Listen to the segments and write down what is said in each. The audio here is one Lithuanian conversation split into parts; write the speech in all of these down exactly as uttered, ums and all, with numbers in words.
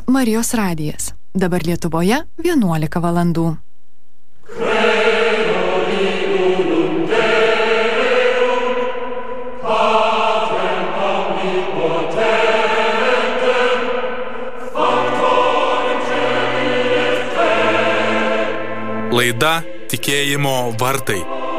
Marijos radijas. Dabar Lietuvoje vienuolika valandų. Laida Tikėjimo vartai.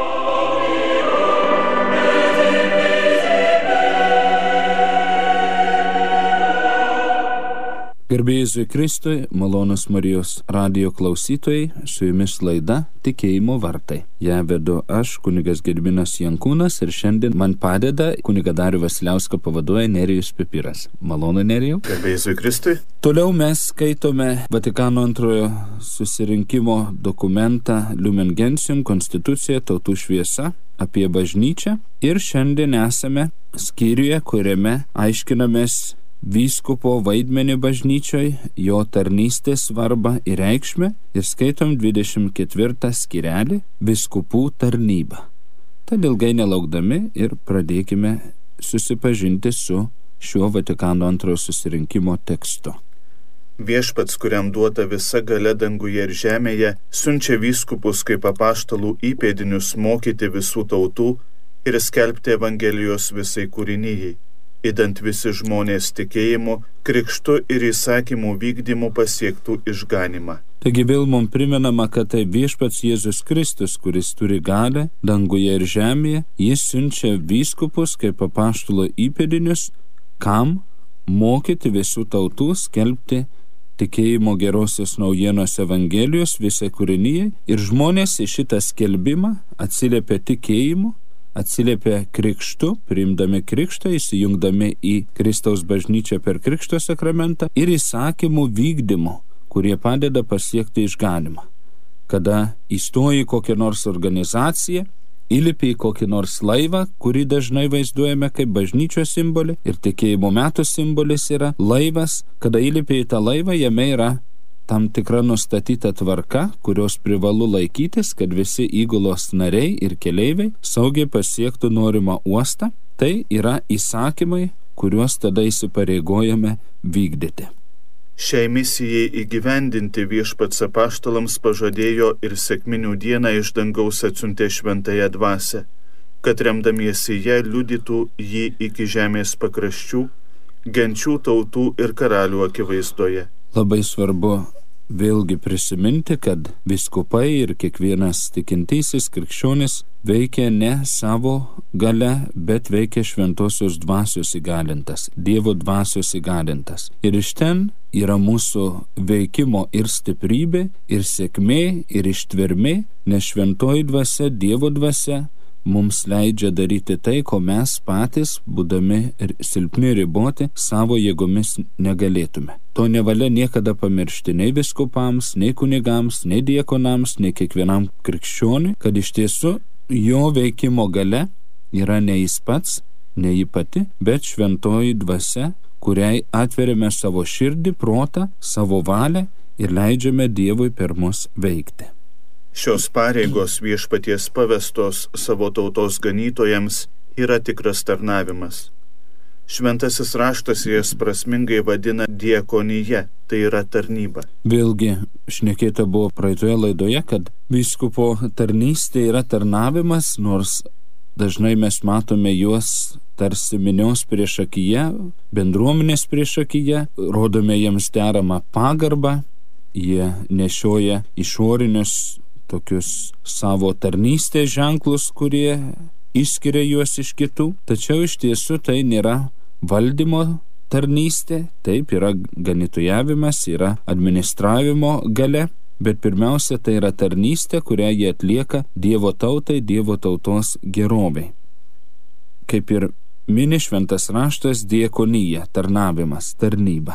Garbė Jėzui Kristui, malonūs Marijos radijo klausytojai, su jumis laida Tikėjimo vartai. Ja vedu aš, kunigas Gediminas Jankūnas, ir šiandien man padeda kunigą Darių Vasiliauską pavaduoja Nerijus Pipiras. Malonu, Nerijau. Garbė Jėzui Kristui. Toliau mes skaitome Vatikano antrojo susirinkimo dokumentą Lumen Gentium, Konstitucija, tautų šviesa, apie bažnyčią. Ir šiandien esame skyriuje, kuriame aiškinamės vyskupo vaidmenį bažnyčioj, jo tarnystės svarbą ir reikšmę, ir skaitom dvidešimt ketvirtą skyrelį Vyskupų tarnyba. Tad ilgai nelaukdami ir pradėkime susipažinti su šiuo Vatikano antrojo susirinkimo tekstu. Viešpats, kuriam duota visa galia danguje ir žemėje, siunčia vyskupus kaip apaštalų įpėdinius mokyti visų tautų ir skelbti Evangelijos visai kūrinijai, idant visi žmonės tikėjimu, krikštu ir įsakymų vykdymu pasiektų išganimą. Taigi vėl mums primenama, kad tai viešpats Jėzus Kristus, kuris turi galią danguje ir žemėje, jis siunčia vyskupus kaip apaštalo įpėdinius, kam mokyti visų tautų, skelbti tikėjimo gerosios naujienos Evangelijos visai kūrinijai, ir žmonės į šitą skelbimą atsiliepia tikėjimu, atsiliepia krikštu, priimdami krikštą, įsijungdami į Kristaus bažnyčią per krikšto sakramentą, ir įsakymų vykdymu, kurie padeda pasiekti išganimą. Kada įstoji į kokią nors organizaciją, įlipi į kokį nors laivą, kurį dažnai vaizduojame kaip bažnyčios simbolį, ir tikėjimo metų simbolis yra laivas, kada įlipi į tą laivą, jame yra tam tikra nustatyta tvarka, kurios privalu laikytis, kad visi įgulos nariai ir keleiviai saugiai pasiektų norimą uostą. Tai yra įsakymai, kuriuos tada įsipareigojame vykdyti. Šiai misijai įgyvendinti viešpats apaštalams pažadėjo ir sekminių dieną iš dangaus atsiuntė šventąją dvasią, kad remdamiesi ją liudytų jį iki žemės pakraščių, genčių, tautų ir karalių akivaizdoje. Labai svarbu vėlgi prisiminti, kad vyskupai ir kiekvienas tikintysis krikščionis veikia ne savo galia, bet veikia šventosios dvasios įgalintas, Dievo dvasios įgalintas. Ir iš ten yra mūsų veikimo ir stiprybė, ir sėkmė, ir ištvermė, nes šventoji dvasia, Dievo dvasia, mums leidžia daryti tai, ko mes patys, būdami silpni riboti, savo jėgomis negalėtume. To nevalia niekada pamiršti nei vyskupams, nei kunigams, nei diakonams, nei kiekvienam krikščioniui, kad iš tiesų jo veikimo galia yra ne jis pats, ne jį pati, bet šventoji dvasia, kuriai atveriame savo širdį, protą, savo valią ir leidžiame Dievui per mus veikti. Šios pareigos viešpaties pavestos savo tautos ganytojams yra tikras tarnavimas. Šventasis raštas jas prasmingai vadina diakonija, tai yra tarnyba. Vėlgi, šnekėta buvo praeitoje laidoje, kad vyskupo tarnystė yra tarnavimas, nors dažnai mes matome juos tarsi minios priešakyje, bendruomenės priešakyje, rodome jiems deramą pagarbą, jie nešioja išorinius tokius savo tarnystės ženklus, kurie išskiria juos iš kitų, tačiau iš tiesų tai nėra valdymo tarnystė, taip yra ganytojavimas, yra administravimo galia, bet pirmiausia tai yra tarnystė, kurią jie atlieka Dievo tautai, Dievo tautos gerovei. Kaip ir mini šventas raštas, diakonija, tarnavimas, tarnyba.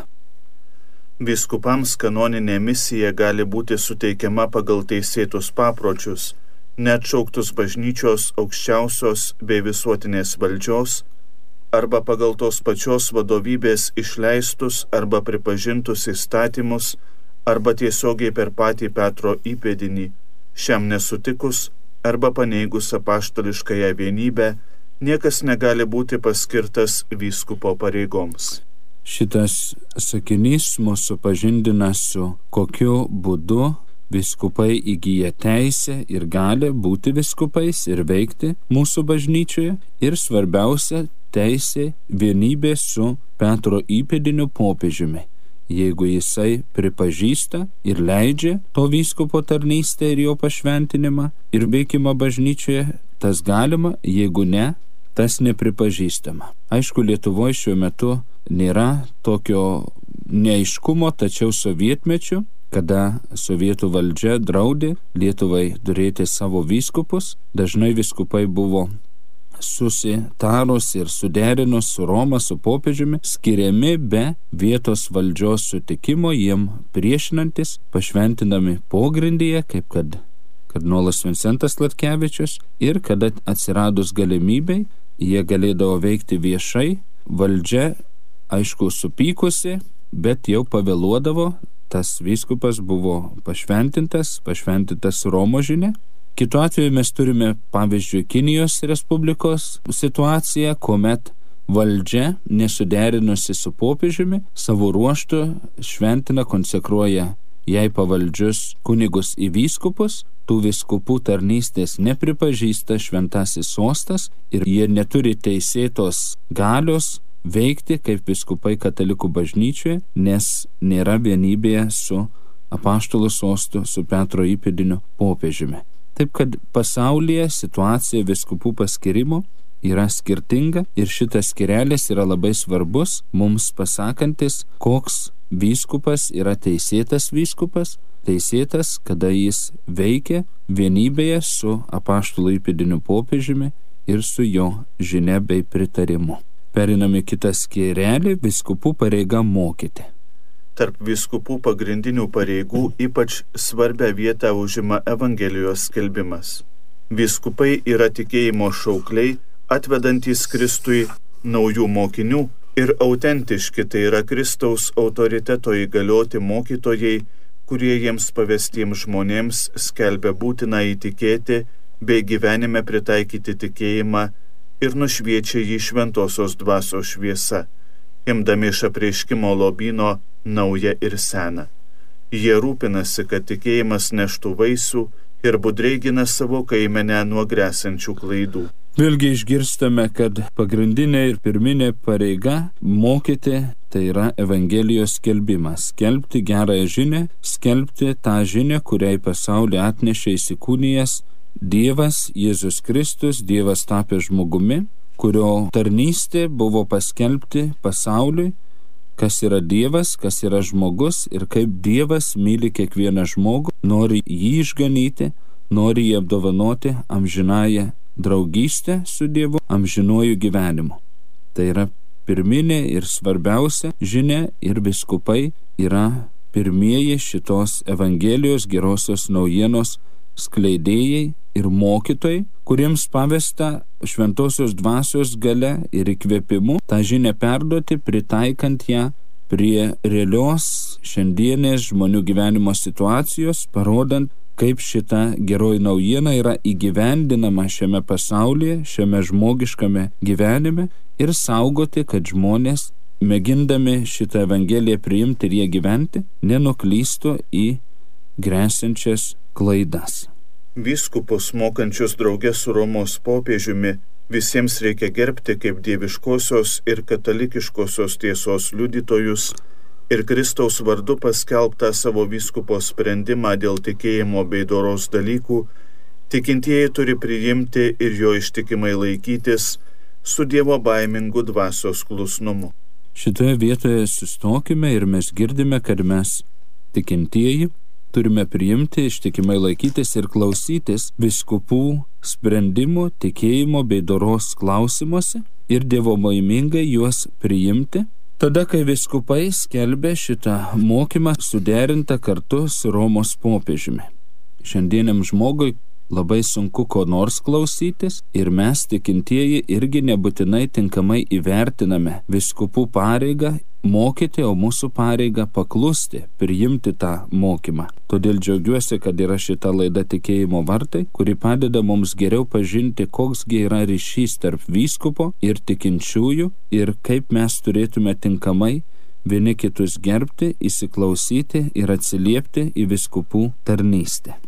Vyskupams kanoninė misija gali būti suteikiama pagal teisėtus papročius, neatšauktus bažnyčios aukščiausios bei visuotinės valdžios, arba pagal tos pačios vadovybės išleistus arba pripažintus įstatymus, arba tiesiogiai per patį Petro įpėdinį, šiam nesutikus arba paneigus apaštališkąją vienybę, niekas negali būti paskirtas vyskupo pareigoms. Šitas sakinys mūsų supažindina su kokiu būdu vyskupai įgyja teisę ir gali būti vyskupais ir veikti mūsų bažnyčioje, ir svarbiausia teisė vienybė su Petro įpėdiniu popiežiumi. Jeigu jisai pripažįsta ir leidžia to vyskupo tarnystę ir jo pašventinimą ir veikimą bažnyčioje, tas galima, jeigu ne, tas nepripažįstama. Aišku, Lietuvoje šiuo metu nėra tokio neaiškumo, tačiau sovietmečiu, kada sovietų valdžia draudė Lietuvai turėti savo vyskupus, dažnai vyskupai buvo susitarus ir suderinus su Roma, su popiežiumi, skiriami be vietos valdžios sutikimo, jiem priešinantis, pašventinami pogrindyje, kaip kad kardinolas Vincentas Latkevičius, ir kada atsiradus galimybei, jie galėdavo veikti viešai, valdžia, aišku, supykusi, bet jau pavėluodavo, tas vyskupas buvo pašventintas, pašventintas Romo žinia. Kitu atveju mes turime, pavyzdžiui, Kinijos Respublikos situaciją, kuomet valdžia, nesuderinusi su popiežiumi, savo ruožtu šventina, konsekruoja jai pavaldžius kunigus į vyskupus, tų vyskupų tarnystės nepripažįsta šventasis sostas ir jie neturi teisėtos galios veikti kaip vyskupai katalikų bažnyčioje, nes nėra vienybėje su apaštalų sostu, su Petro įpėdiniu popiežiumi. Taip kad pasaulyje situacija vyskupų paskirimo yra skirtinga ir šitas skirelis yra labai svarbus, mums pasakantis, koks vyskupas yra teisėtas vyskupas, teisėtas, kada jis veikia vienybėje su apaštalų įpėdiniu popiežiumi ir su jo žinia bei pritarimu. Periname kitą skirelį, vyskupų pareiga mokyti. Tarp vyskupų pagrindinių pareigų ypač svarbią vietą užima Evangelijos skelbimas. Vyskupai yra tikėjimo šaukliai, atvedantys Kristui naujų mokinių ir autentiški, tai yra Kristaus autoriteto įgalioti mokytojai, kurie jiems pavestiems žmonėms skelbia būtiną įtikėti bei gyvenime pritaikyti tikėjimą ir nušviečia jį šventosios dvasios šviesa, imdami iš apreiškimo lobyno nauja ir sena. Jie rūpinasi, kad tikėjimas neštų vaisių ir budriai gina savo kaimenę nuo gresiančių klaidų. Vėlgi išgirstame, kad pagrindinė ir pirminė pareiga mokyti, tai yra Evangelijos skelbimas. Skelbti gerąją žinią, skelbti tą žinią, kuriai pasaulį atnešė įsikūnijęs Dievas, Jėzus Kristus, Dievas tapęs žmogumi, kurio tarnystė buvo paskelbti pasauliui, kas yra Dievas, kas yra žmogus ir kaip Dievas myli kiekvieną žmogų, nori jį išganyti, nori jį apdovanoti amžinąją draugystę su Dievu, amžinuoju gyvenimu. Tai yra pirminė ir svarbiausia žinia ir vyskupai yra pirmieji šitos Evangelijos gerosios naujienos skleidėjai ir mokytojai, kuriems pavesta šventosios dvasios galia ir įkvėpimu tą žinią perduoti, pritaikant ją prie realios šiandienės žmonių gyvenimo situacijos, parodant, kaip šita geroji naujiena yra įgyvendinama šiame pasaulyje, šiame žmogiškame gyvenime ir saugoti, kad žmonės, mėgindami šitą Evangeliją priimti ir ją gyventi, nenuklystų į gresiančias klaidas. Vyskupus mokančius drauge su Romos popiežiumi visiems reikia gerbti kaip dieviškosios ir katalikiškosios tiesos liudytojus ir Kristaus vardu paskelbtą savo vyskupo sprendimą dėl tikėjimo bei doros dalykų, tikintieji turi priimti ir jo ištikimai laikytis su Dievo baimingu dvasios klusnumu. Šitoje vietoje sustokime ir mes girdime, kad mes tikintieji turime priimti, ištikimai laikytis ir klausytis vyskupų sprendimų, tikėjimo bei doros klausimuose ir dievobaimingai juos priimti. Tada, kai vyskupai skelbė šitą mokymą suderintą kartu su Romos popiežiumi. Šiandieniam žmogui labai sunku ko nors klausytis ir mes tikintieji irgi nebūtinai tinkamai įvertiname vyskupų pareigą mokyti, o mūsų pareiga paklusti, priimti tą mokymą. Todėl džiaugiuosi, kad yra šita laida Tikėjimo vartai, kuri padeda mums geriau pažinti, koksgi yra ryšys tarp vyskupo ir tikinčiųjų ir kaip mes turėtume tinkamai vieni kitus gerbti, įsiklausyti ir atsiliepti į vyskupų tarnystę.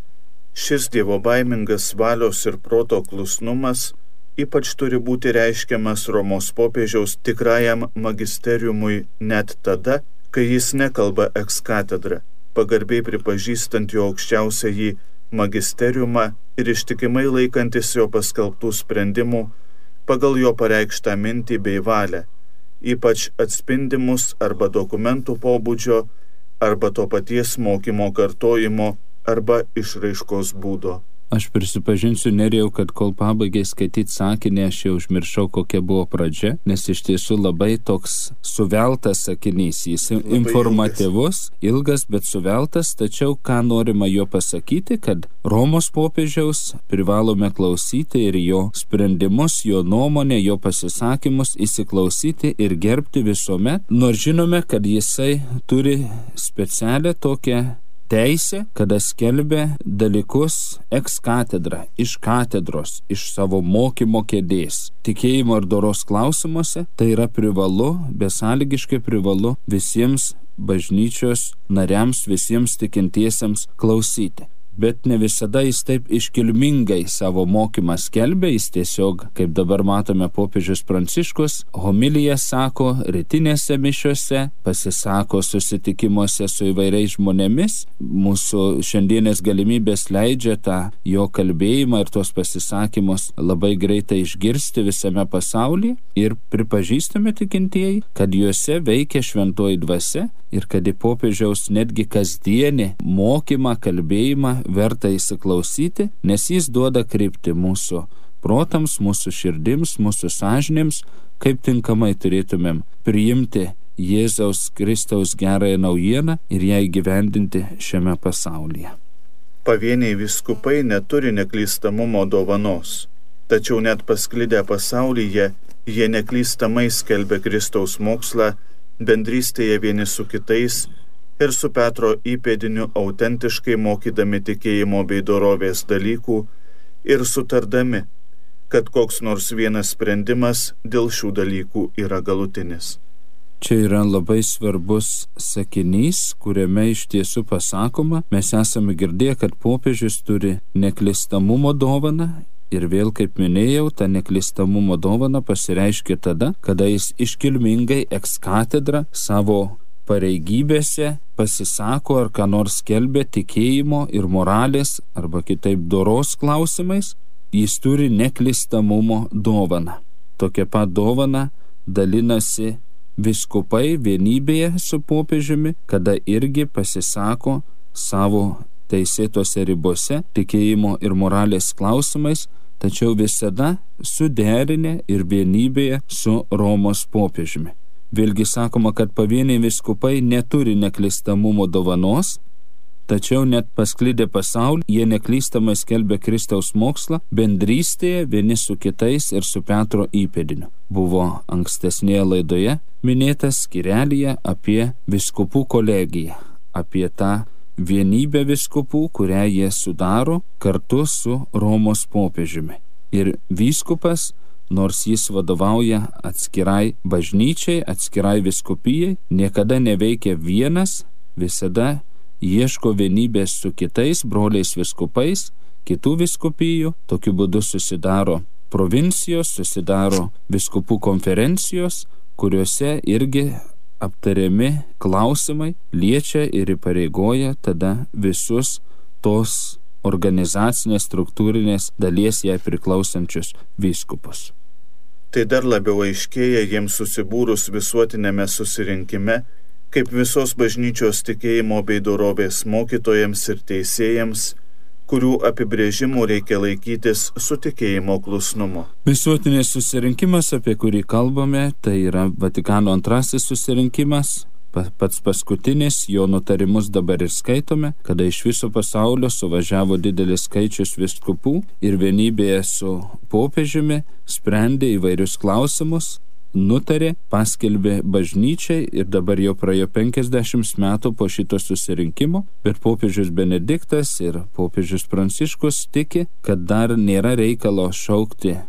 Šis dievobaimingas valios ir proto klusnumas ypač turi būti reiškiamas Romos popiežiaus tikrajam magisteriumui net tada, kai jis nekalba ex katedra, pagarbiai pripažįstant jo aukščiausiąjį magisteriumą ir ištikimai laikantis jo paskelbtų sprendimų pagal jo pareikštą mintį bei valią, ypač atspindimus arba dokumentų pobūdžio, arba to paties mokymo kartojimo, arba išraiškos būdo. Aš prisipažinsiu, Nerijau, kad kol pabaigai skaityti sakinį, aš jau užmiršau, kokia buvo pradžia, nes iš tiesų labai toks suveltas sakinys. Jis labai informatyvus, ilgas. ilgas, bet suveltas, tačiau ką norima jo pasakyti, kad Romos popiežiaus privalome klausyti ir jo sprendimus, jo nuomonę, jo pasisakymus įsiklausyti ir gerbti visuomet, nors žinome, kad jisai turi specialią tokią teisė, kada skelbia dalykus ex katedra, iš katedros, iš savo mokymo kėdės. Tikėjimo ir doros klausimuose tai yra privalu, besąlygiškai privalu visiems bažnyčios nariams, visiems tikintiesiems klausyti. Bet ne visada jis taip iškilmingai savo mokymą skelbia, jis tiesiog, kaip dabar matome popiežius Pranciškus, homiliją sako rytinėse mišiose, pasisako susitikimuose su įvairiais žmonėmis. Mūsų šiandienės galimybės leidžia tą jo kalbėjimą ir tos pasisakymus labai greitai išgirsti visame pasaulyje ir pripažįstame tikintieji, kad juose veikia šventoji dvasia ir kad į popiežiaus netgi kasdienį mokymą, kalbėjimą verta įsiklausyti, nes jis duoda kryptį mūsų protams, mūsų širdims, mūsų sąžinėms, kaip tinkamai turėtumėm priimti Jėzaus Kristaus gerąją naujieną ir ją įgyvendinti šiame pasaulyje. Pavieniai vyskupai neturi neklystamumo dovanos, tačiau net pasklidę pasaulyje jie neklystamai skelbia Kristaus mokslą, bendrystėje vieni su kitais ir su Petro įpėdiniu autentiškai mokydami tikėjimo bei dorovės dalykų ir sutardami, kad koks nors vienas sprendimas dėl šių dalykų yra galutinis. Čia yra labai svarbus sakinys, kuriame iš tiesų pasakoma, mes esame girdėję, kad popiežius turi neklystamumo dovaną. Ir vėl, kaip minėjau, ta neklystamumo dovana pasireiškia tada, kada jis iškilmingai ex katedra savo pareigybėse pasisako ar ką nors skelbia tikėjimo ir moralės arba kitaip doros klausimais, jis turi neklystamumo dovaną. Tokia pat dovana dalinasi vyskupai vienybėje su popiežiumi, kada irgi pasisako savo teisėtose ribose tikėjimo ir moralės klausimais, tačiau visada suderinę ir vienybėje su Romos popiežiumi. Vėlgi sakoma, kad pavieniai vyskupai neturi neklystamumo dovanos, tačiau net pasklidę pasaulį jie neklystamai skelbia Kristaus mokslą bendrystėje vieni su kitais ir su Petro įpėdiniu. Buvo ankstesnėje laidoje minėtas skyrelyje apie vyskupų kolegiją, apie tą vienybę vyskupų, kurią jie sudaro kartu su Romos popiežiumi. Ir vyskupas, nors jis vadovauja atskirai bažnyčiai, atskirai vyskupijai, niekada neveikia vienas, visada ieško vienybės su kitais broliais vyskupais, kitų vyskupijų, tokiu būdu susidaro provincijos, susidaro vyskupų konferencijos, kuriuose irgi aptariami klausimai liečia ir įpareigoja tada visus tos organizacinės struktūrinės dalies jai priklausančius vyskupus. Tai dar labiau aiškėja jiems susibūrus visuotinėme susirinkime, kaip visos bažnyčios tikėjimo bei dorovės mokytojams ir teisėjams, kurių apibrėžimų reikia laikytis su tikėjimo klusnumu. Visuotinės susirinkimas, apie kurį kalbame, tai yra Vatikano antrasis susirinkimas, pats paskutinis, jo nutarimus dabar ir skaitome, kada iš viso pasaulio suvažiavo didelis skaičius vyskupų ir vienybėje su popiežiumi sprendė įvairius klausimus, nutarė, paskelbė bažnyčiai ir dabar jau praėjo penkiasdešimt metų po šito susirinkimo, bet popiežius Benediktas ir popiežius Pranciškus tiki, kad dar nėra reikalo šaukti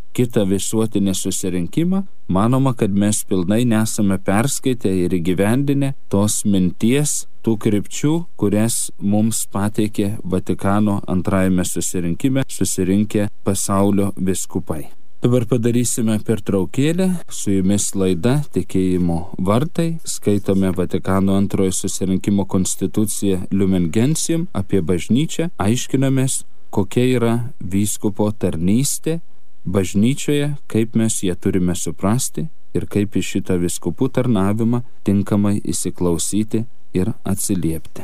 kitą visuotinį susirinkimą, manoma, kad mes pilnai nesame perskaitę ir įgyvendinę tos minties, tų krypčių, kurias mums pateikė Vatikano antrajame susirinkime susirinkę pasaulio vyskupai. Dabar padarysime pertraukėlę, su jumis laida Tikėjimo vartai, skaitome Vatikano antrojo susirinkimo konstituciją Lumen Gentium apie bažnyčią, aiškinamės, kokia yra vyskupo tarnystė bažnyčioje, kaip mes ją turime suprasti ir kaip į šitą vyskupų tarnavimą tinkamai įsiklausyti ir atsiliepti.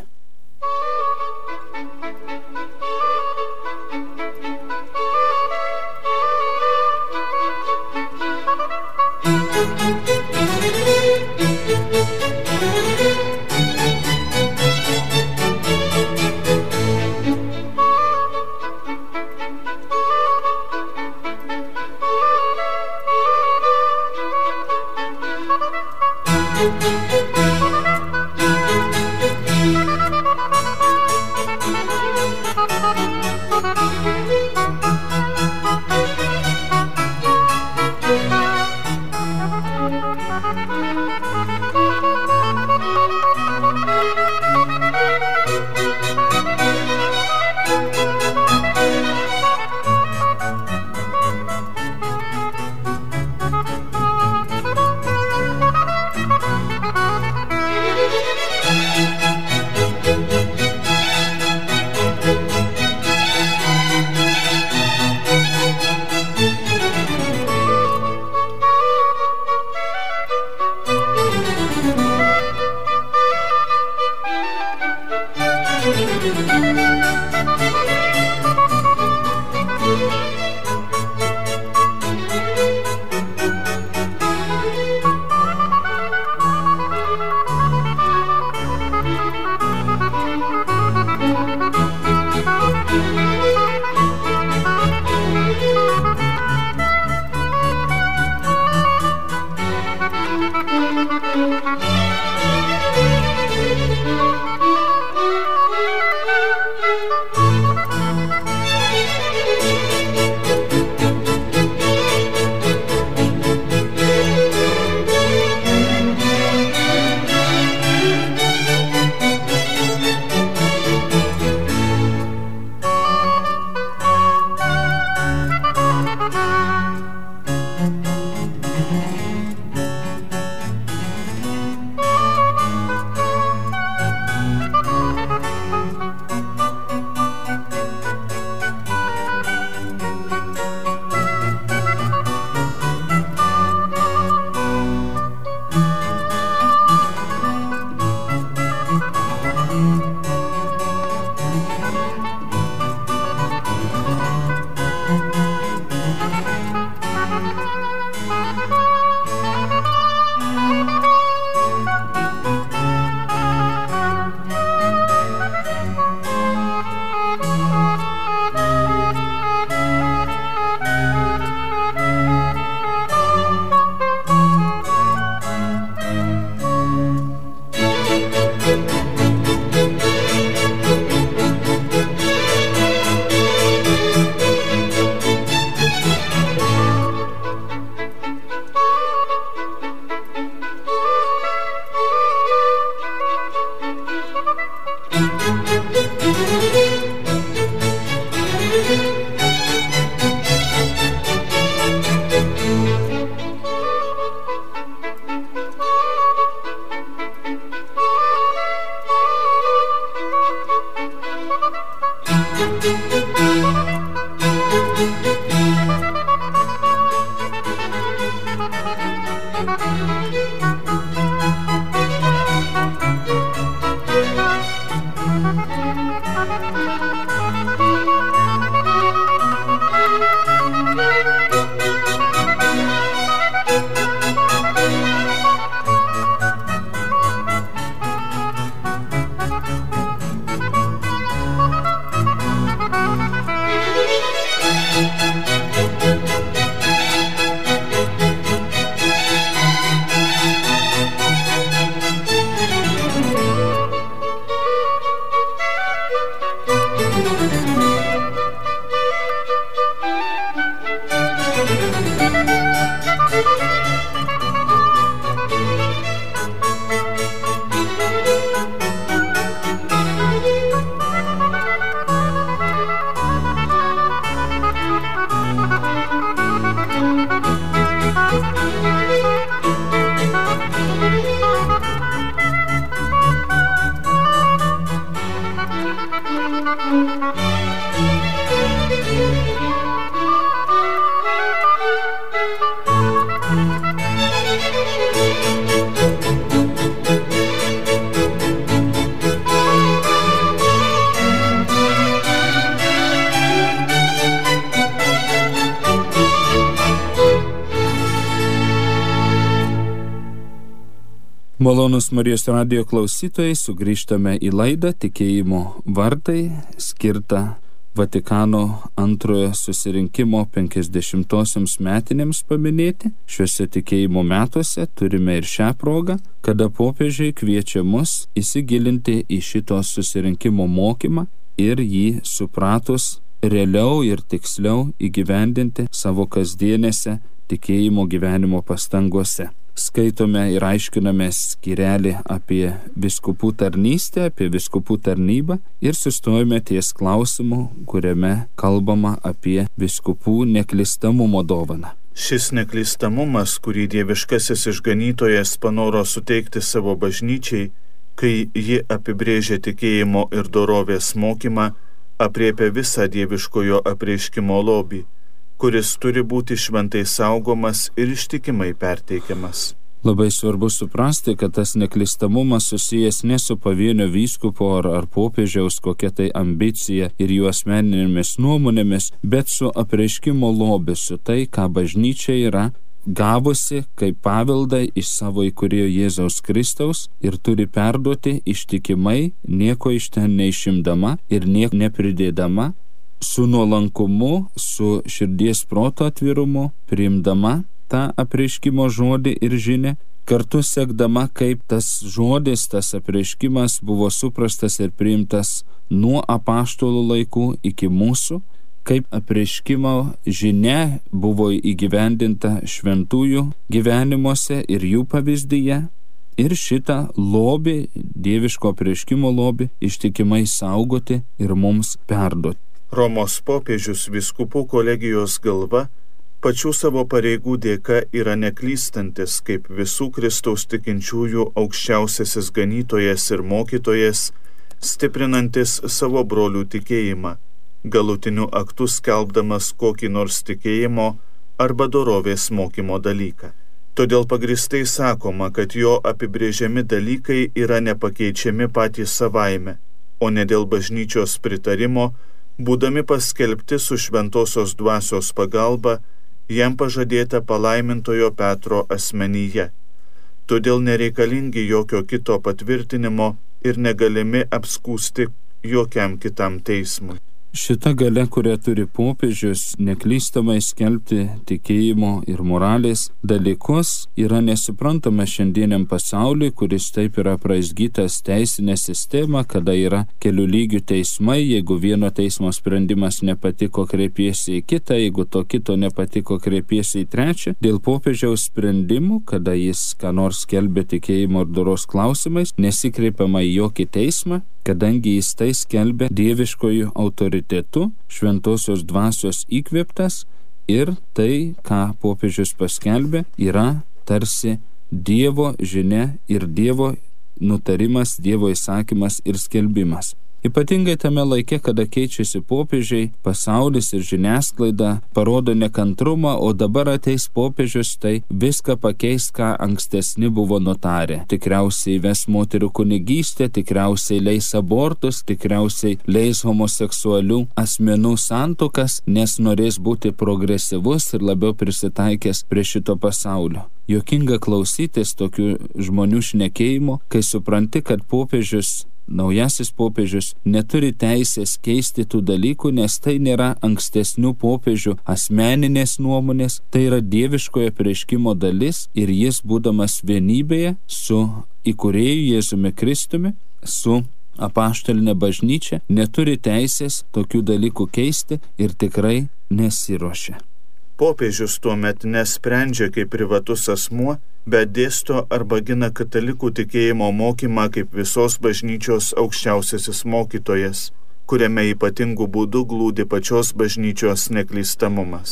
Malonus Marijos radijo klausytojai, sugrįžtame į laidą Tikėjimo vartai, skirtą Vatikano antrojo susirinkimo penkiasdešimtosioms metinėms paminėti. Šiuose tikėjimo metuose turime ir šią progą, kada popiežiai kviečia mus įsigilinti į šito susirinkimo mokymą ir jį supratus realiau ir tiksliau įgyvendinti savo kasdienėse tikėjimo gyvenimo pastangose. Skaitome ir aiškiname skyrelį apie vyskupų tarnystę, apie vyskupų tarnybą ir sustojame ties klausimu, kuriame kalbama apie vyskupų neklystamumo dovaną. Šis neklystamumas, kurį dieviškasis išganytojas panoro suteikti savo bažnyčiai, kai ji apibrėžia tikėjimo ir dorovės mokymą, apriepia visą dieviškojo apreiškimo lobį, kuris turi būti šventai saugomas ir ištikimai perteikiamas. Labai svarbu suprasti, kad tas neklystamumas susijęs ne su pavienio vyskupo ar, ar popiežiaus kokia tai ambicija ir jų asmeninėmis nuomonėmis, bet su apreiškimo lobiu, su tai, ką bažnyčia yra gavusi kaip paveldą iš savo įkūrėjo Jėzaus Kristaus ir turi perduoti ištikimai, nieko iš ten neišimdama ir nieko nepridėdama, su nuolankumu, su širdies proto atvirumu, priimdama tą apreiškimo žodį ir žinią, kartu sekdama, kaip tas žodis, tas apreiškimas buvo suprastas ir priimtas nuo apaštalų laikų iki mūsų, kaip apreiškimo žinia buvo įgyvendinta šventųjų gyvenimuose ir jų pavyzdyje, ir šitą lobį, dieviško apreiškimo lobį, ištikimai saugoti ir mums perduoti. Romos popiežius vyskupų kolegijos galva pačių savo pareigų dėka yra neklystantis kaip visų Kristaus tikinčiųjų aukščiausiasis ganytojas ir mokytojas, stiprinantis savo brolių tikėjimą, galutiniu aktu skelbdamas kokį nors tikėjimo arba dorovės mokymo dalyką. Todėl pagristai sakoma, kad jo apibrėžiami dalykai yra nepakeičiami patys savaime, o ne dėl bažnyčios pritarimo, būdami paskelbti su šventosios dvasios pagalba, jam pažadėta palaimintojo Petro asmenyje. Todėl nereikalingi jokio kito patvirtinimo ir negalimi apskūsti jokiam kitam teismui. Šita galia, kurią turi popiežius, neklystamai skelbti tikėjimo ir moralės dalykus, yra nesuprantama šiandieniam pasauliui, kuris taip yra praizgytas teisinę sistemą, kada yra kelių lygių teismai, jeigu vieno teismo sprendimas nepatiko, kreipiesi į kitą, jeigu to kito nepatiko, kreipiesi į trečią. Dėl popiežiaus sprendimų, kada jis ką nors skelbia tikėjimo ir doros klausimais, nesikreipiama į jokį teismą, kadangi jis tai skelbia dieviškojų autoritetu, šventosios dvasios įkvėptas ir tai, ką popiežius paskelbė, yra tarsi Dievo žinia ir Dievo nutarimas, Dievo įsakymas ir skelbimas. Ypatingai tame laike, kada keičiasi popiežiai, pasaulis ir žiniasklaida parodo nekantrumą, o dabar ateis popiežius, tai viską pakeis, ką ankstesni buvo nutarę. Tikriausiai ves moterų kunigystę, tikriausiai leis abortus, tikriausiai leis homoseksualių asmenų santuokas, nes norės būti progresyvus ir labiau prisitaikęs prie šito pasaulio. Jokinga klausytis tokių žmonių šnekėjimo, kai supranti, kad popiežius Naujasis popiežius neturi teisės keisti tų dalykų, nes tai nėra ankstesnių popiežių asmeninės nuomonės, tai yra dieviškojo apreiškimo dalis ir jis, būdamas vienybėje su įkūrėju Jėzumi Kristumi, su apaštaline bažnyčia, neturi teisės tokių dalykų keisti ir tikrai nesiruošia. Popiežius tuomet nesprendžia kaip privatus asmuo, bet dėsto arba gina katalikų tikėjimo mokymą kaip visos bažnyčios aukščiausiasis mokytojas, kuriame ypatingų būdų glūdi pačios bažnyčios neklystamumas.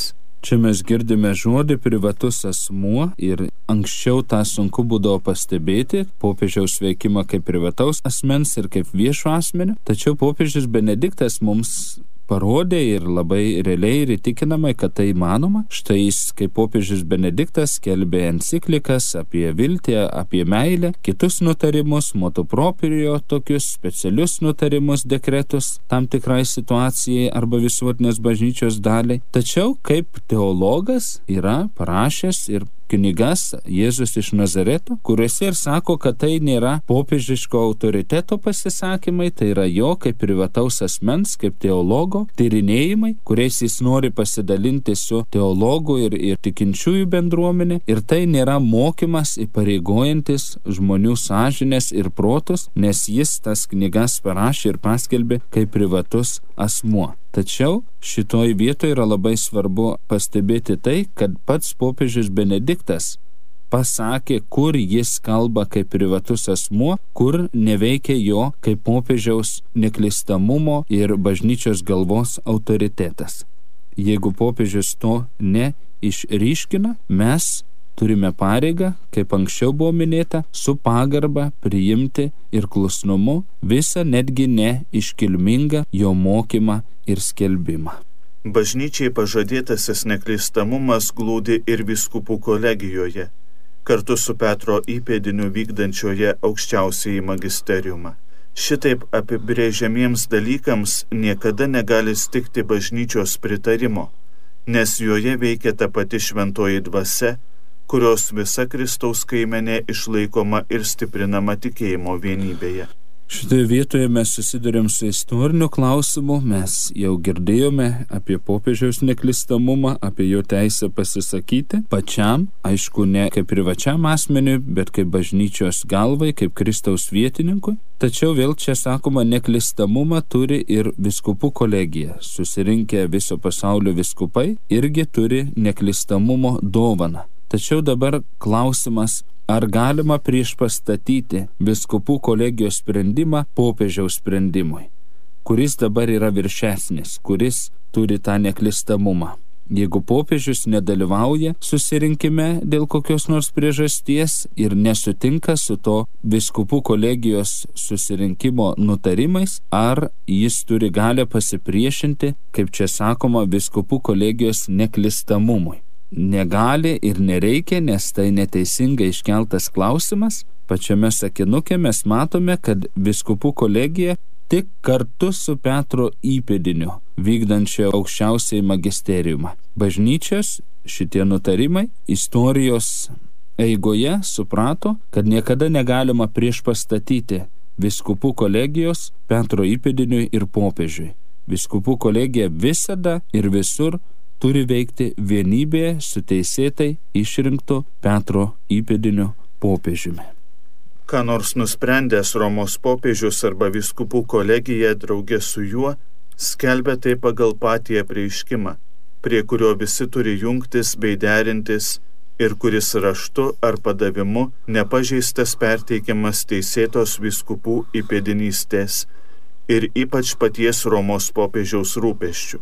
Čia mes girdime žodį privatus asmuo ir anksčiau tą sunku būdavo pastebėti, popiežiaus veikimą kaip privataus asmens ir kaip viešo asmenio, tačiau popiežius Benediktas mums parodė ir labai realiai ir įtikinamai, kad tai įmanoma. Štai jis, kaip popiežius Benediktas, skelbė enciklikas apie viltį, apie meilę, kitus nutarimus, motu proprio, tokius specialius nutarimus, dekretus tam tikrai situacijai arba visuotinės bažnyčios daliai. Tačiau kaip teologas yra parašęs ir knygas Jėzus iš Nazareto, kuriuose ir sako, kad tai nėra popiežiško autoriteto pasisakymai, tai yra jo kaip privataus asmens, kaip teologo tyrinėjimai, kuriais jis nori pasidalinti su teologų ir, ir tikinčiųjų bendruomenė. Ir tai nėra mokymas įpareigojantis žmonių sąžinės ir protus, nes jis tas knygas parašė ir paskelbė kaip privatus asmuo. Tačiau šitoj vietoje yra labai svarbu pastebėti tai, kad pats popiežius Benediktas pasakė, kur jis kalba kaip privatus asmuo, kur neveikia jo kaip popiežiaus neklystamumo ir bažnyčios galvos autoritetas. Jeigu popiežius to neišryškina, mes turime pareigą, kaip anksčiau buvo minėta, su pagarba priimti ir klusnumu visą netgi neiškilmingą jo mokymą ir skelbimą. Bažnyčiai pažadėtasis neklystamumas glūdi ir vyskupų kolegijoje, kartu su Petro įpėdiniu vykdančioje aukščiausiąjį magisteriumą. Šitaip apibrėžiamiems dalykams niekada negali stigti bažnyčios pritarimo, nes joje veikia ta pati šventoji dvasia, kurios visa Kristaus kaimenė išlaikoma ir stiprinama tikėjimo vienybėje. Šitoje vietoje mes susidurėm su istoriniu klausimu, mes jau girdėjome apie popiežiaus neklistamumą, apie jo teisę pasisakyti pačiam, aišku, ne kaip privačiam asmeniui, bet kaip bažnyčios galvai, kaip Kristaus vietininkui. Tačiau vėl čia sakoma, neklistamumą turi ir vyskupų kolegija. Susirinkę viso pasaulio vyskupai irgi turi neklistamumo dovaną. Tačiau dabar klausimas, ar galima priešpastatyti vyskupų kolegijos sprendimą popiežiaus sprendimui, kuris dabar yra viršesnis, kuris turi tą neklistamumą. Jeigu popiežius nedalyvauja susirinkime dėl kokios nors priežasties ir nesutinka su to vyskupų kolegijos susirinkimo nutarimais, ar jis turi galią pasipriešinti, kaip čia sakoma, vyskupų kolegijos neklistamumui. Negali ir nereikia, nes tai neteisingai iškeltas klausimas. Pačiame sakinuke mes matome, kad vyskupų kolegija tik kartu su Petro įpėdiniu vykdančio aukščiausiai magisteriumą. Bažnyčios šitie nutarimai istorijos eigoje suprato, kad niekada negalima priešpastatyti vyskupų kolegijos Petro įpėdiniui ir popiežiui. Vyskupų kolegija visada ir visur turi veikti vienybėje su teisėtai išrinktu Petro įpėdiniu popiežiumi. Ką nors nusprendęs Romos popiežius arba vyskupų kolegija draugė su juo, skelbia tai pagal patį apreiškimą, prie kurio visi turi jungtis bei derintis ir kuris raštu ar padavimu nepažeistas perteikiamas teisėtos vyskupų įpėdinystės ir ypač paties Romos popiežiaus rūpesčių.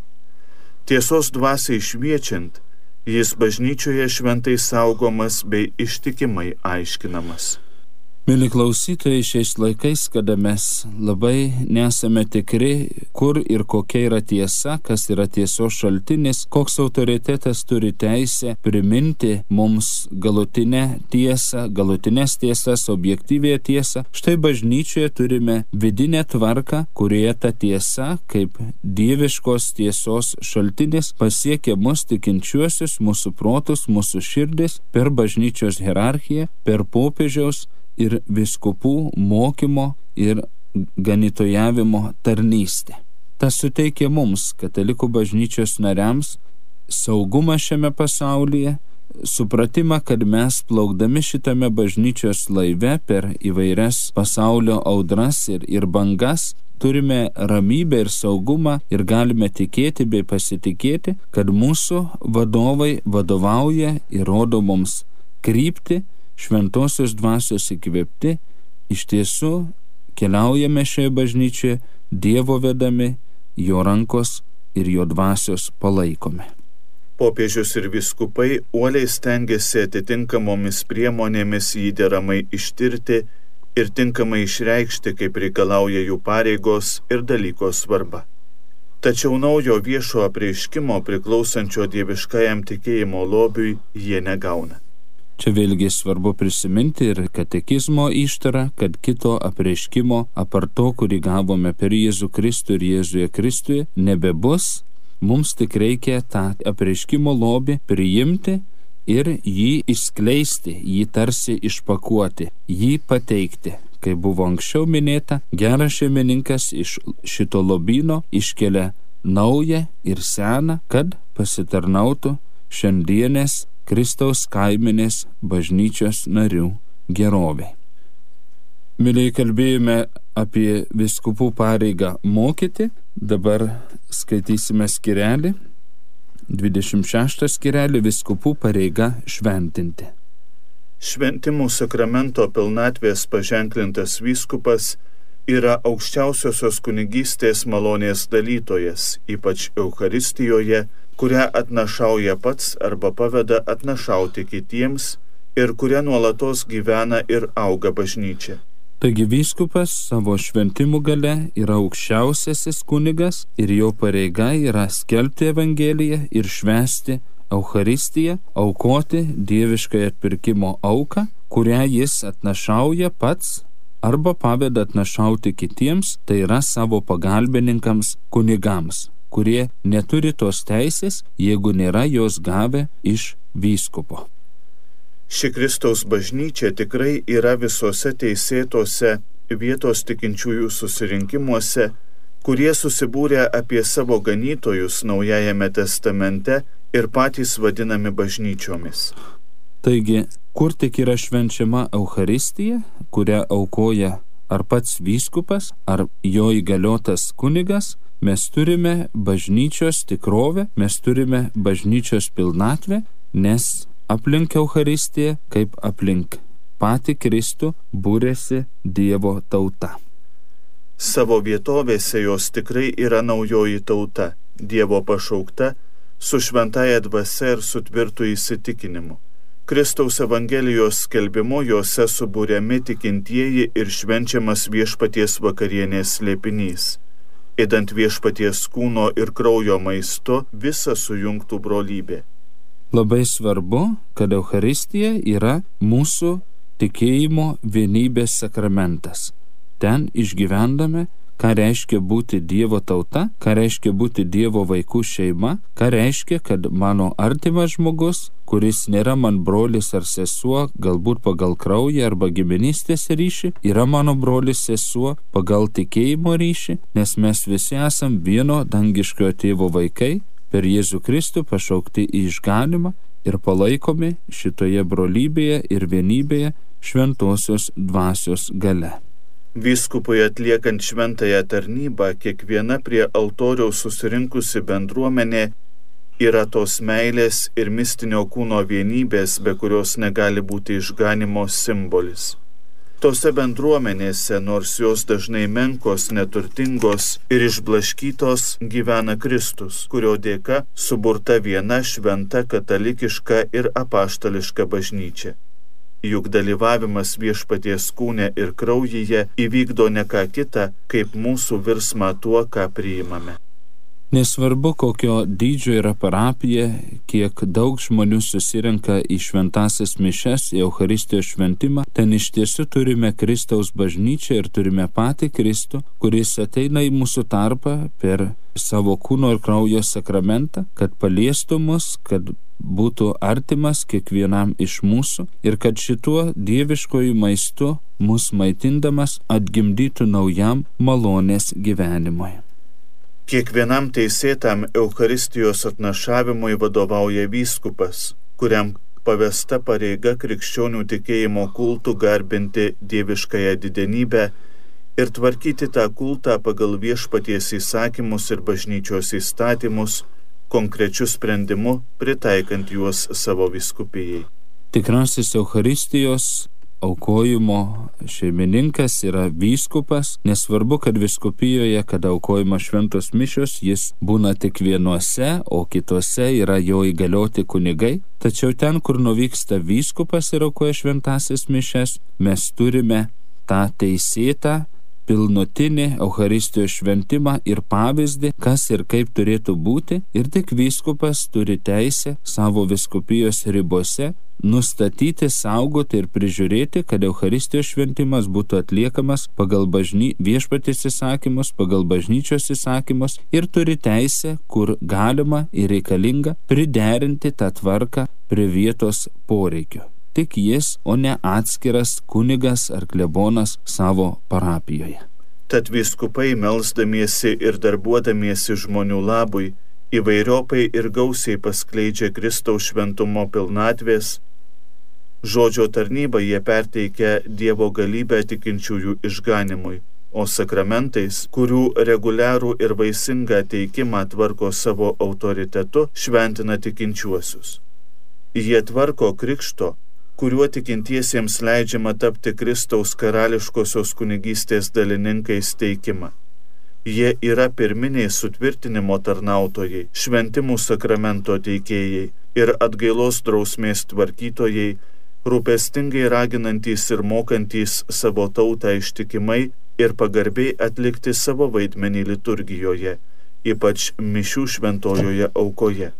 Tiesos dvasiai šviečiant, jis bažnyčioje šventai saugomas bei ištikimai aiškinamas. Mėly klausytojai, šiais laikais, kada mes labai nesame tikri, kur ir kokia yra tiesa, kas yra tiesos šaltinis, koks autoritetas turi teisę priminti mums galutinę tiesą, galutinės tiesas, objektyvėje tiesą. Štai bažnyčioje turime vidinę tvarką, kurioje ta tiesa, kaip dieviškos tiesos šaltinis, pasiekia mus tikinčiuosius, mūsų protus, mūsų širdis, per bažnyčios hierarchiją, per popiežiaus ir vyskupų mokymo ir ganytojavimo tarnystę. Tas suteikia mums, katalikų bažnyčios nariams, saugumą šiame pasaulyje, supratimą, kad mes plaukdami šitame bažnyčios laive per įvairias pasaulio audras ir, ir bangas, turime ramybę ir saugumą ir galime tikėti bei pasitikėti, kad mūsų vadovai vadovauja ir rodo mums kryptį, šventosios dvasios įkvėpti, iš tiesų keliaujame šioje bažnyčioje Dievo vedami, jo rankos ir jo dvasios palaikome. Popiežius ir vyskupai uoliai stengiasi atitinkamomis priemonėmis jį deramai ištirti ir tinkamai išreikšti, kaip reikalauja jų pareigos ir dalyko svarba. Tačiau naujo viešo apreiškimo priklausančio dieviškajam tikėjimo lobiui jie negauna. Čia vėlgi svarbu prisiminti ir katekizmo ištarą, kad kito apreiškimo apart to, kurį gavome per Jėzų Kristų ir Jėzuje Kristuje, nebebus. Mums tik reikia tą apreiškimo lobį priimti ir jį išskleisti, jį tarsi išpakuoti, jį pateikti. Kaip buvo anksčiau minėta, geras šeimininkas iš šito lobyno iškelia naują ir seną, kad pasitarnautų šiandienės Kristaus kaiminės bažnyčios narių gerovei. Mėlyje, kalbėjome apie vyskupų pareigą mokyti, dabar skaitysime skirelį, dvidešimt šeštą skirelį, vyskupų pareiga šventinti. Šventimų sakramento pilnatvės paženklintas vyskupas yra aukščiausiosios kunigystės malonės dalytojas, ypač Eucharistijoje, kurią atnašauja pats arba paveda atnašauti kitiems ir kuria nuolatos gyvena ir auga bažnyčia. Taigi vyskupas savo šventimų gale yra aukščiausiasis kunigas ir jo pareiga yra skelbti Evangeliją ir švęsti Eucharistiją, aukoti dieviškąją atpirkimo auką, kurią jis atnašauja pats arba paveda atnašauti kitiems, tai yra savo pagalbininkams kunigams, kurie neturi tos teisės, jeigu nėra jos gavę iš vyskupo. Ši Kristaus bažnyčia tikrai yra visose teisėtose vietos tikinčiųjų susirinkimuose, kurie susibūrė apie savo ganytojus Naujajame testamente ir patys vadinami bažnyčiomis. Taigi, kur tik yra švenčiama Eucharistija, kurią aukoja ar pats vyskupas, ar jo įgaliotas kunigas, mes turime bažnyčios tikrovę, mes turime bažnyčios pilnatvę, nes aplink Eucharistiją, kaip aplink patį Kristų, būrėsi Dievo tauta. Savo vietovėse jos tikrai yra naujoji tauta, Dievo pašaukta, su šventaja dvasia ir su tvirtu įsitikinimu. Kristaus Evangelijos skelbimu jose subūriami tikintieji ir švenčiamas viešpaties vakarienės slėpinys. Ėdant viešpaties kūno ir kraujo maistu visą sujungtų brolybė. Labai svarbu, kad Eucharistija yra mūsų tikėjimo vienybės sakramentas. Ten išgyvendame, ką reiškia būti Dievo tauta, ką reiškia būti Dievo vaikų šeima, ką reiškia, kad mano artimas žmogus, kuris nėra man brolis ar sesuo, galbūt pagal kraują arba giminystės ryšį, yra mano brolis sesuo pagal tikėjimo ryšį, nes mes visi esam vieno dangiškojo tėvo vaikai, per Jėzų Kristų pašaukti į išganimą ir palaikomi šitoje brolybėje ir vienybėje šventosios dvasios gale. Vyskupui atliekant šventąją tarnybą, kiekviena prie altoriaus susirinkusi bendruomenė yra tos meilės ir mistinio kūno vienybės, be kurios negali būti išganimo simbolis. Tose bendruomenėse, nors jos dažnai menkos, neturtingos ir išblaškytos, gyvena Kristus, kurio dėka suburta viena šventa katalikiška ir apaštališka bažnyčia. Juk dalyvavimas viešpaties kūne ir kraujyje įvykdo ne ką kitą, kaip mūsų virsmą tuo, ką priimame. Nesvarbu, kokio dydžio yra parapija, kiek daug žmonių susirenka į šventąsias mišias, į Eucharistijos šventimą, ten iš tiesų turime Kristaus bažnyčią ir turime patį Kristų, kuris ateina į mūsų tarpą per savo kūno ir kraujo sakramentą, kad paliestų mus, kad būtų artimas kiekvienam iš mūsų ir kad šituo dieviškoju maistu mus maitindamas atgimdytų naujam malonės gyvenimui. Kiekvienam teisėtam Eucharistijos atnašavimui vadovauja vyskupas, kuriam pavesta pareiga krikščionių tikėjimo kultų garbinti dieviškąją didenybę ir tvarkyti tą kultą pagal viešpaties įsakymus ir bažnyčios įstatymus, konkrečių sprendimų pritaikant juos savo vyskupijai. Tikrasis Eucharistijos aukojimo šeimininkas yra vyskupas. Nesvarbu, kad vyskupijoje, kad aukojimo šventos mišios, jis būna tik vienuose, o kitose yra jo įgalioti kunigai. Tačiau ten, kur nuvyksta vyskupas ir aukoja šventasis mišias, mes turime tą teisėtą, pilnutinį Eucharistijos šventimą ir pavyzdį, kas ir kaip turėtų būti, ir tik vyskupas turi teisę savo vyskupijos ribose nustatyti, saugoti ir prižiūrėti, kad Eucharistijos šventimas būtų atliekamas pagal bažny... viešpaties įsakymus, pagal bažnyčios įsakymus, ir turi teisę, kur galima ir reikalinga, priderinti tą tvarką prie vietos poreikio. Tik jis, o ne atskiras kunigas ar klebonas savo parapijoje. Tad vyskupai, melsdamiesi ir darbuodamiesi žmonių labui, įvairiopai ir gausiai paskleidžia Kristaus šventumo pilnatvės. Žodžio tarnybą jie perteikia Dievo galybę tikinčiųjų išganimui, o sakramentais, kurių reguliarų ir vaisingą teikimą tvarko savo autoritetu, šventina tikinčiuosius. Jie tvarko krikšto, kuriuo tikintiesiems leidžiama tapti Kristaus karališkosios kunigystės dalininkais teikimą. Jie yra pirminiai sutvirtinimo tarnautojai, šventimų sakramento teikėjai ir atgailos drausmės tvarkytojai, rūpestingai raginantys ir mokantys savo tautą ištikimai ir pagarbiai atlikti savo vaidmenį liturgijoje, ypač mišių šventojoje aukoje.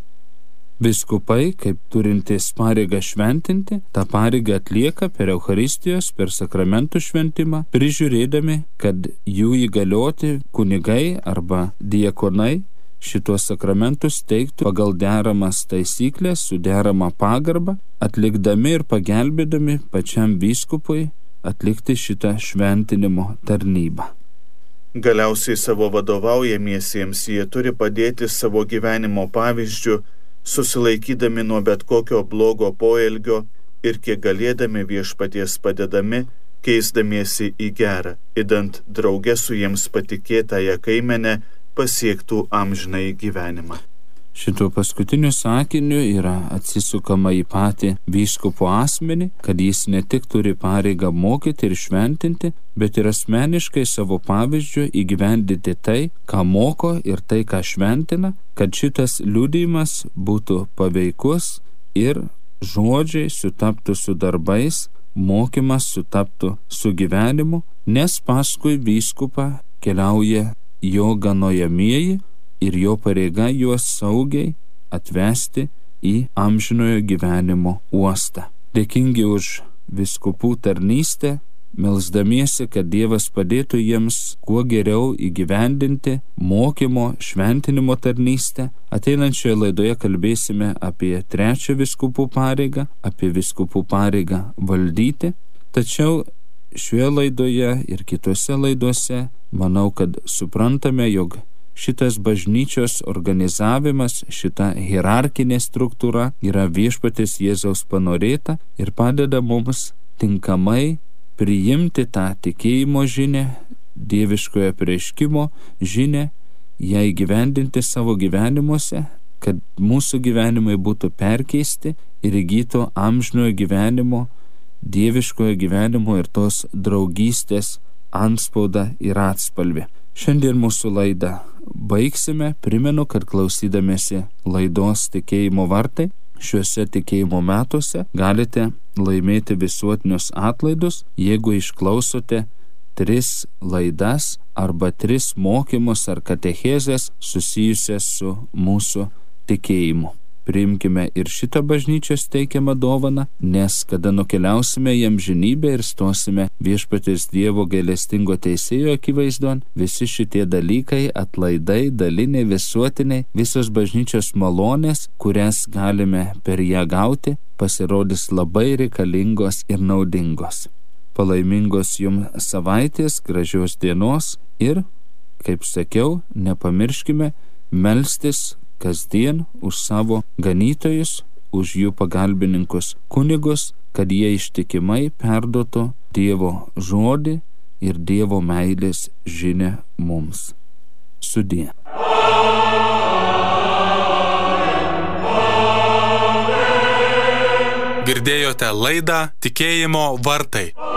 Vyskupai, kaip turintys pareigą šventinti, tą pareigą atlieka per Eucharistijos, per sakramentų šventimą, prižiūrėdami, kad jų įgalioti kunigai arba diakonai šitos sakramentus teiktų pagal deramas taisyklės, su derama pagarba, atlikdami ir pagelbėdami pačiam vyskupui atlikti šitą šventinimo tarnybą. Galiausiai savo vadovaujamiesiems jie turi padėti savo gyvenimo pavyzdžių, susilaikydami nuo bet kokio blogo poelgio ir kiek galėdami viešpaties padedami, keisdamiesi į gerą, idant drauge su jiems patikėtąją kaimenę pasiektų amžinąjį gyvenimą. Šituo paskutiniu sakiniu yra atsisukama į patį vyskupo asmenį, kad jis ne tik turi pareigą mokyti ir šventinti, bet ir asmeniškai savo pavyzdžiu įgyvendinti tai, ką moko ir tai, ką šventina, kad šitas liudijimas būtų paveikus ir žodžiai sutaptų su darbais, mokymas sutaptų su gyvenimu, nes paskui vyskupą keliauja jo ganojamieji ir jo pareiga juos saugiai atvesti į amžinojo gyvenimo uostą. Dėkingi už vyskupų tarnystę, melsdamiesi, kad Dievas padėtų jiems kuo geriau įgyvendinti mokymo, šventinimo tarnystę. Ateinančioje laidoje kalbėsime apie trečią vyskupų pareigą, apie vyskupų pareigą valdyti. Tačiau šioje laidoje ir kitose laidose manau, kad suprantame, jog šitas bažnyčios organizavimas, šita hierarkinė struktūra yra viešpaties Jėzaus panorėta ir padeda mums tinkamai priimti tą tikėjimo žinią, dieviškojo apreiškimo žinią, ją įgyvendinti savo gyvenimuose, kad mūsų gyvenimai būtų perkeisti ir įgytų amžinojo gyvenimo, dieviškojo gyvenimo ir tos draugystės antspaudą ir atspalvį. Šiandien mūsų laidą baigsime. Primenu, kad klausydamėsi laidos Tikėjimo vartai, šiuose tikėjimo metuose galite laimėti visuotinius atlaidus, jeigu išklausote tris laidas arba tris mokymus ar katechezes susijusias su mūsų tikėjimu. Priimkime ir šitą bažnyčios teikiamą dovaną, nes kada nukeliausime į amžinybę ir stosime viešpaties Dievo gailestingo teisėjo akivaizdon, visi šitie dalykai, atlaidai, daliniai, visuotiniai, visos bažnyčios malonės, kurias galime per ją gauti, pasirodys labai reikalingos ir naudingos. Palaimingos jums savaitės, gražios dienos ir, kaip sakiau, nepamirškime melstis kasdien už savo ganytojus, už jų pagalbininkus kunigus, kad jie ištikimai perduotų Dievo žodį ir Dievo meilės žinią mums. Sudie. Girdėjote laidą Tikėjimo vartai.